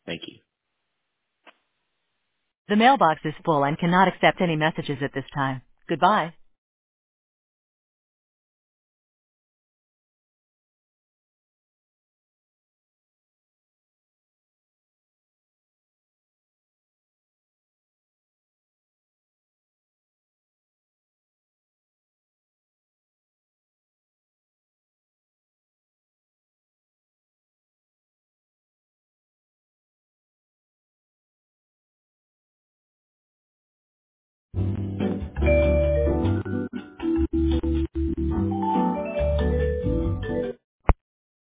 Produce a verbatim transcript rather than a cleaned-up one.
Thank you. The mailbox is full and cannot accept any messages at this time. Goodbye.